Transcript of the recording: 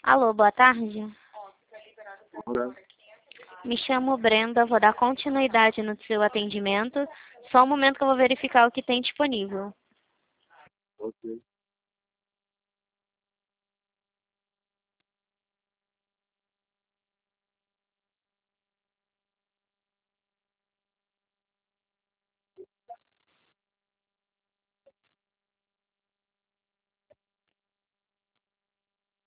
Alô, boa tarde. Ora, Me chamo Brenda, vou dar continuidade no seu atendimento. Só um momento que eu vou verificar o que tem disponível. ok.